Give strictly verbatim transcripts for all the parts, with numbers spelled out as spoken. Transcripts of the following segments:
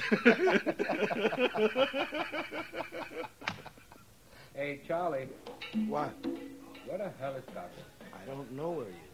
Hey, Charlie. What? Where the hell is Doctor? I don't know where he is.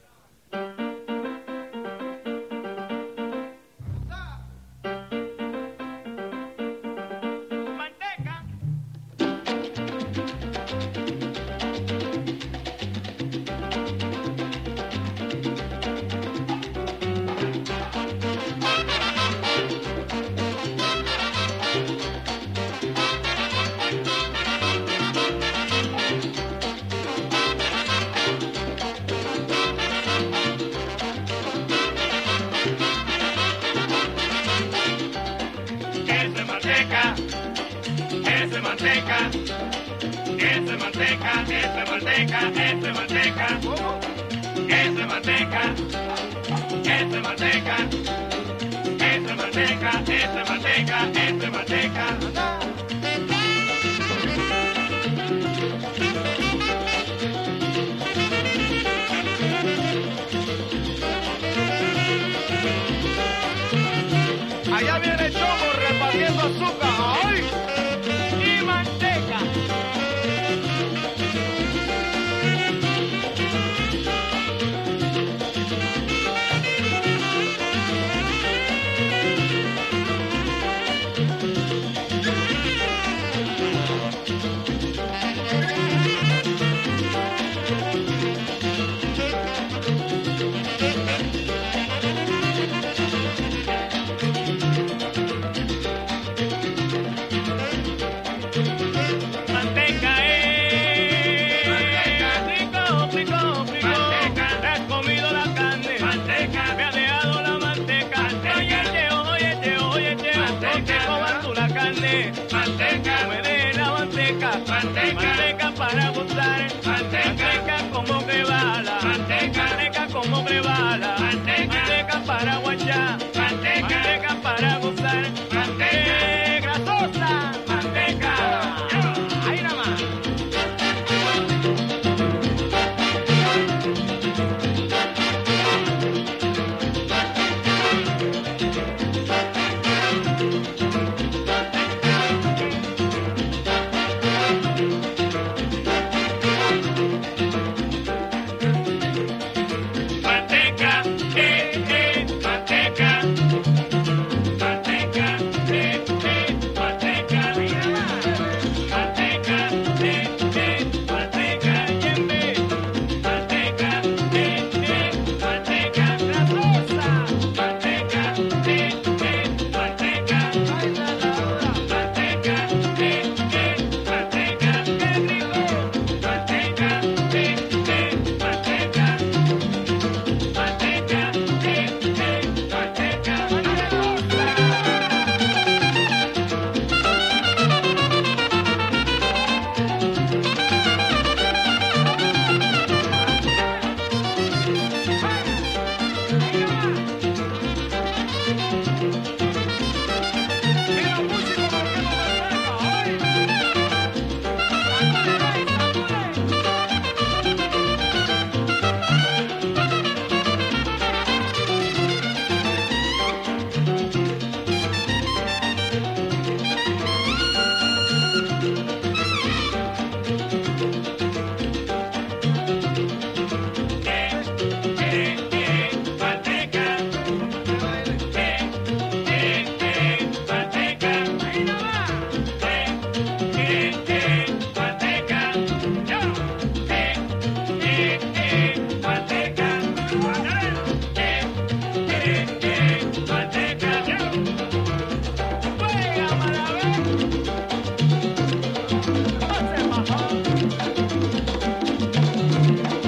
manteca, eso es manteca, eso es manteca, eso es manteca, eso es manteca, eso es manteca, eso es manteca, eso es manteca, eso es manteca. Allá viene el chomo repartiendo azúcar. ¡Ay! Y manteca. Manteca, me dé la manteca, manteca, manteca para gozar, manteca como que bala, manteca, manteca como que bala, manteca, manteca para guachar, manteca, manteca para gozar, manteca, grasosa, manteca, ahí nada más.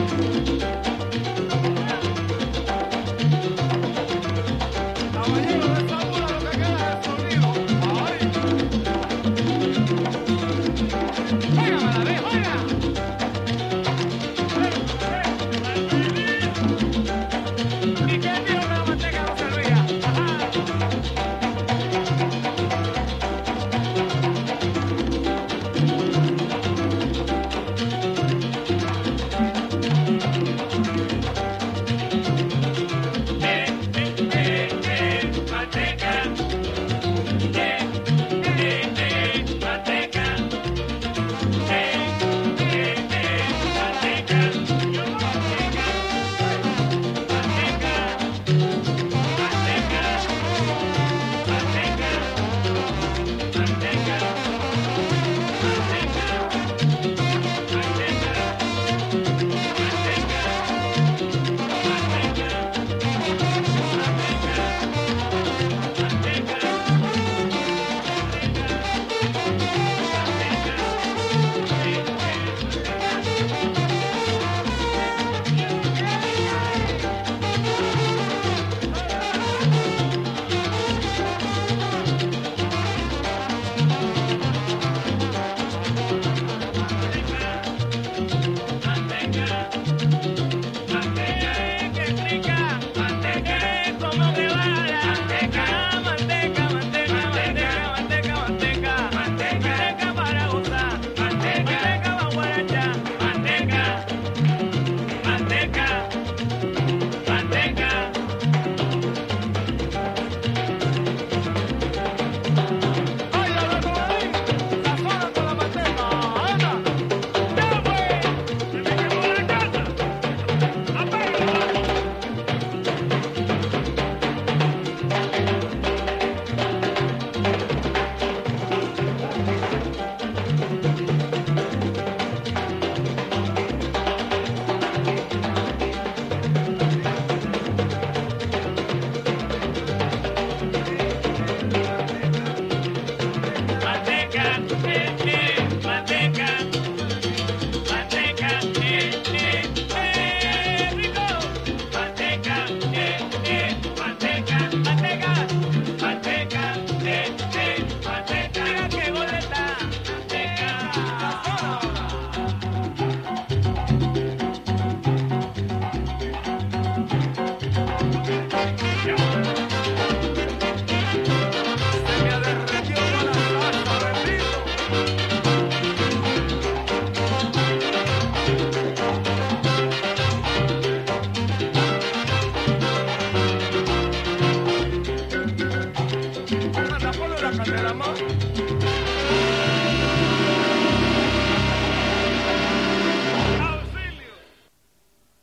Caballero.